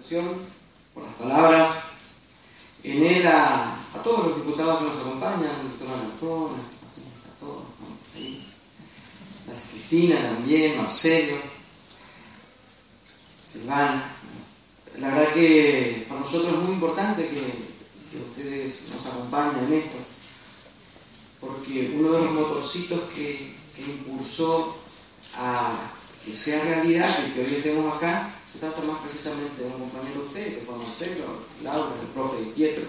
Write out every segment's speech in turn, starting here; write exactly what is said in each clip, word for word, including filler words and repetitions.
presentación, por las palabras. En él a, a todos los diputados que nos acompañan, el doctor Alarcón, a todos, ¿no? Ahí. A Cristina también, Marcelo, Silvana. La verdad que para nosotros es muy importante que, que ustedes nos acompañen en esto, porque uno de los motorcitos que, que impulsó a que sea realidad y que hoy tenemos acá, se trata más precisamente de un compañero de ustedes, que fue Marcelo, Laura, el profe Pietro,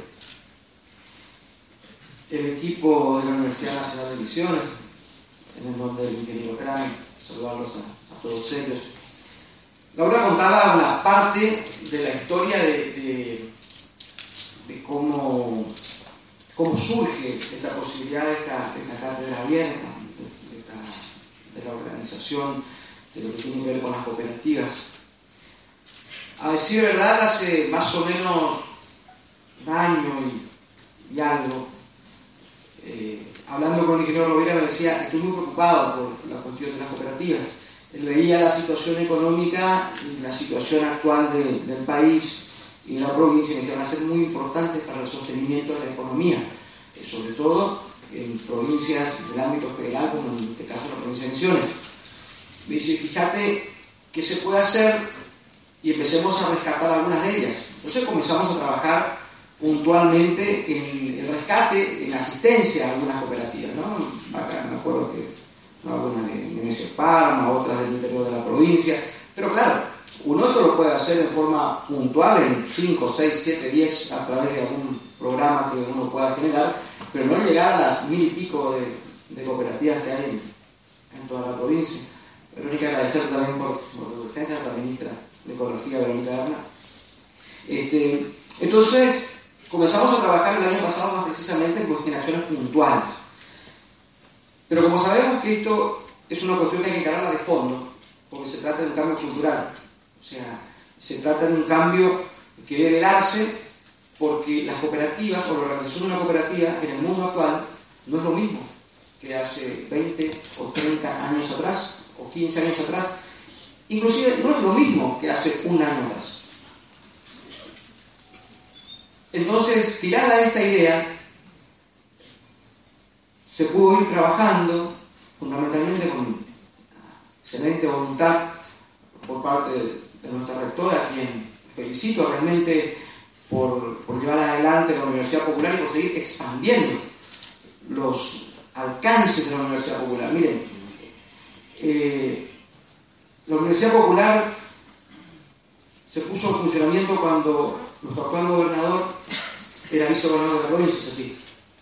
el equipo de la Universidad Nacional de Misiones, en el donde el ingeniero Crane, saludarlos a, a todos ellos. Laura contaba una parte de la historia de, de, de cómo, cómo surge esta posibilidad de esta, de esta cátedra abierta, de, de, esta, de la organización de lo que tiene que ver con las cooperativas. A decir verdad, hace más o menos un año y, y algo, eh, hablando con el ingeniero Rovira, me decía que estoy muy preocupado por la cuestión de las cooperativas. Él veía la situación económica y la situación actual de, del país y de la provincia, que van a ser muy importantes para el sostenimiento de la economía, eh, sobre todo en provincias del ámbito federal, como en este caso la provincia de Misiones. Me dice, fíjate qué se puede hacer y empecemos a rescatar algunas de ellas. Entonces comenzamos a trabajar puntualmente en el rescate, en la asistencia a algunas cooperativas, ¿no? Acá me acuerdo que ¿no? Algunas de Nemesio Parma, otras del interior de la provincia, pero claro, uno esto lo puede hacer en forma puntual, en cinco, seis, siete, diez, a través de algún programa que uno pueda generar, pero no llegar a las mil y pico de, de cooperativas que hay en, en toda la provincia. Verónica, agradecer también por, por la presencia de la ministra de Ecología, Verónica Arna. Este, entonces, comenzamos a trabajar el año pasado más precisamente en acciones puntuales. Pero como sabemos que esto es una cuestión que hay que encararla de fondo, porque se trata de un cambio cultural, o sea, se trata de un cambio que debe darse porque las cooperativas o la organización de una cooperativa en el mundo actual no es lo mismo que hace veinte o treinta años atrás, o quince años atrás, inclusive no es lo mismo que hace un año atrás. Entonces, tirada esta idea, se pudo ir trabajando fundamentalmente con excelente voluntad por parte de, de nuestra rectora, a quien felicito realmente por, por llevar adelante la Universidad Popular y por seguir expandiendo los alcances de la Universidad Popular. Miren, eh, la Universidad Popular se puso en funcionamiento cuando nuestro actual gobernador era vicegobernador de la provincia, es así.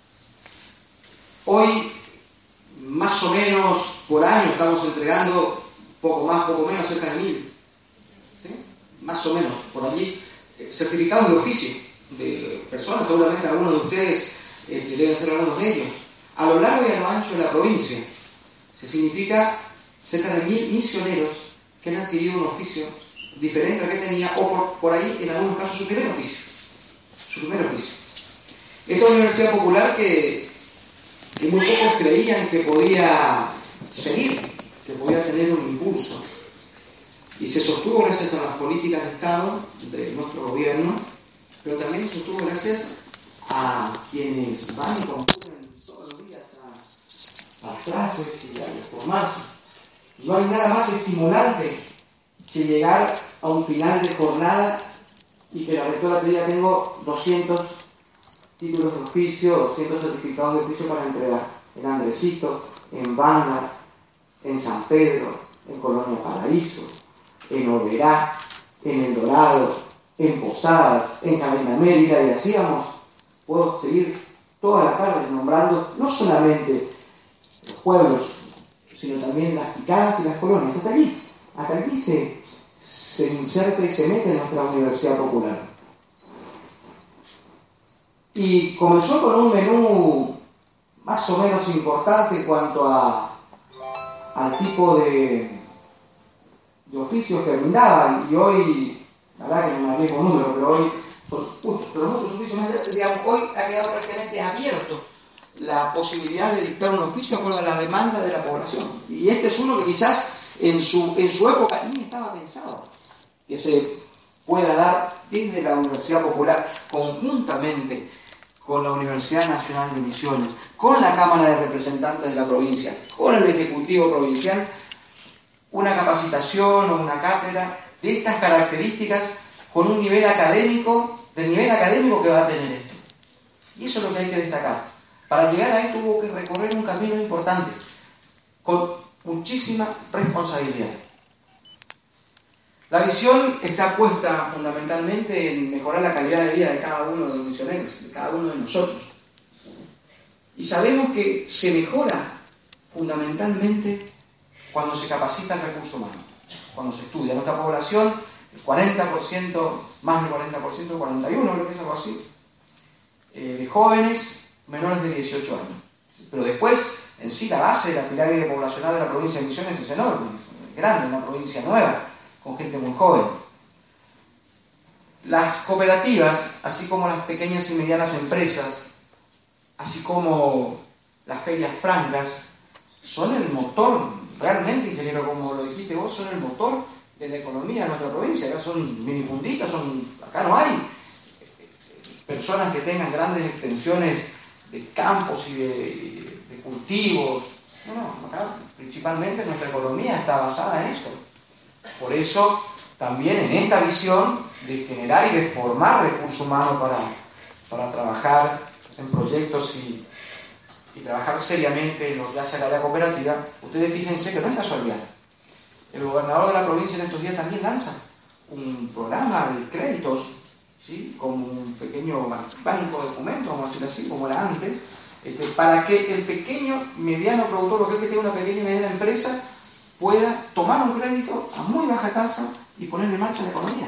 Hoy, más o menos por año, estamos entregando poco más, poco menos, cerca de mil. ¿Sí? Más o menos, por allí, eh, certificados de oficio de personas, seguramente algunos de ustedes eh, deben ser algunos de ellos. A lo largo y a lo ancho de la provincia, se significa cerca de mil misioneros que han adquirido un oficio diferente al que tenía, o por, por ahí, en algunos casos, su primer oficio. Su primer oficio. Esta Universidad Popular que y muy pocos creían que podía seguir, que podía tener un impulso. Y se sostuvo gracias a las políticas de Estado de nuestro gobierno, pero también se sostuvo gracias a quienes van y concurren todos los días a, a las clases y a formarse. No hay nada más estimulante que llegar a un final de jornada y que la rectora te diga: tengo doscientos títulos de oficio, doscientos certificados de oficio para entregar en Andresito, en Banda, en San Pedro, en Colonia Paraíso, en Oberá, en El Dorado, en Posadas, en Cabina Mérida, y así vamos. Puedo seguir toda la tarde nombrando no solamente los pueblos, sino también las picadas y las colonias. Hasta allí, hasta allí se, se inserta y se mete en nuestra Universidad Popular. Y comenzó con un menú más o menos importante en cuanto a, al tipo de, de oficios que brindaban, y hoy, la verdad que no me arriesgo números, pero hoy son muchos, pero muchos oficios más, digamos, hoy ha quedado prácticamente abierto la posibilidad de dictar un oficio acorde a la demanda de la población. Y este es uno que quizás en su, en su época ni estaba pensado, que se pueda dar desde la Universidad Popular, conjuntamente con la Universidad Nacional de Misiones, con la Cámara de Representantes de la provincia, con el Ejecutivo Provincial, una capacitación o una cátedra de estas características con un nivel académico, del nivel académico que va a tener esto. Y eso es lo que hay que destacar. Para llegar a esto hubo que recorrer un camino importante, con muchísima responsabilidad. La visión está puesta fundamentalmente en mejorar la calidad de vida de cada uno de los misioneros, de cada uno de nosotros. Y sabemos que se mejora fundamentalmente cuando se capacita el recurso humano, cuando se estudia. Nuestra población, el cuarenta por ciento, más del cuarenta por ciento, cuarenta y uno por ciento, creo que es algo así, eh, de jóvenes menores de dieciocho años. Pero después, en sí, la base de la pirámide poblacional de la provincia de Misiones es enorme, es grande, una provincia nueva, con gente muy joven. Las cooperativas, así como las pequeñas y medianas empresas, así como las ferias francas, son el motor, realmente, ingeniero, como lo dijiste vos, son el motor de la economía de nuestra provincia. Acá son minifunditas, son, acá no hay personas que tengan grandes extensiones de campos y de, de cultivos. No, no, acá principalmente nuestra economía está basada en esto. Por eso, también en esta visión de generar y de formar recursos humanos para, para trabajar en proyectos y, y trabajar seriamente en lo que hace la área cooperativa, ustedes fíjense que no es casualidad. El gobernador de la provincia en estos días también lanza un programa de créditos, ¿sí?, como un pequeño banco de documentos, vamos a decirlo así, como era antes, este, para que el pequeño, mediano productor, lo que es que tenga una pequeña y mediana empresa, pueda tomar un crédito a muy baja tasa y poner en marcha la economía.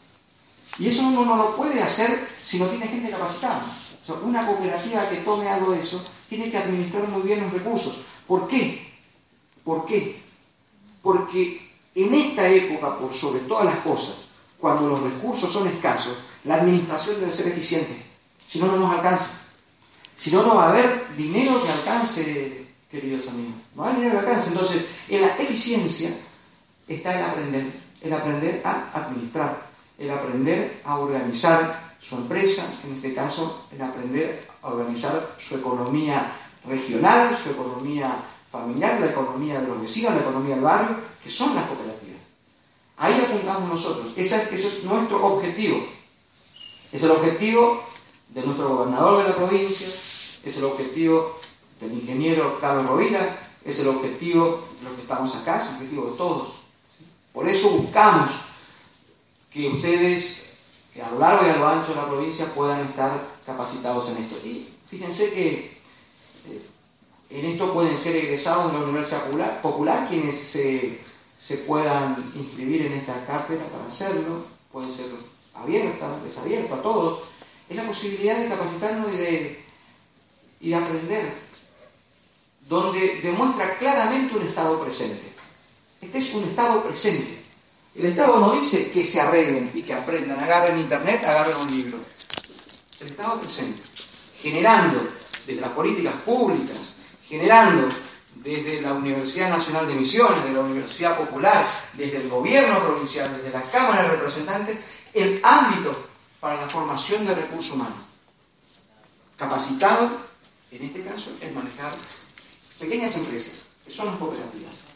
Y eso uno no lo puede hacer si no tiene gente capacitada. O sea, una cooperativa que tome algo de eso tiene que administrar muy bien los recursos. ¿Por qué? ¿Por qué? Porque en esta época, por sobre todas las cosas, cuando los recursos son escasos, la administración debe ser eficiente. Si no, no nos alcanza. Si no, no va a haber dinero que alcance, queridos amigos. No hay dinero que alcance. Entonces, en la eficiencia está el aprender. El aprender a administrar. El aprender a organizar su empresa, en este caso, el aprender a organizar su economía regional, su economía familiar, la economía de los vecinos, la economía del barrio, que son las cooperativas. Ahí apuntamos nosotros. Ese, ese es nuestro objetivo. Es el objetivo de nuestro gobernador de la provincia, es el objetivo del ingeniero Carlos Rovira, es el objetivo de los que estamos acá, es el objetivo de todos. Por eso buscamos que ustedes, que a lo largo y a lo ancho de la provincia, puedan estar capacitados en esto. Y fíjense que eh, en esto pueden ser egresados de la Universidad Popular, Popular quienes se, se puedan inscribir en esta cátedra para hacerlo, pueden ser abiertas, es abierto a todos. Es la posibilidad de capacitarnos y de, y de aprender, donde demuestra claramente un estado presente. Este es un estado presente. El Estado no dice que se arreglen y que aprendan, agarren internet, agarren un libro. El estado presente, generando desde las políticas públicas, generando desde la Universidad Nacional de Misiones, de la Universidad Popular, desde el gobierno provincial, desde la Cámara de Representantes, el ámbito para la formación de recursos humanos. Capacitado, en este caso, en manejar pequeñas empresas, que son las cooperativas.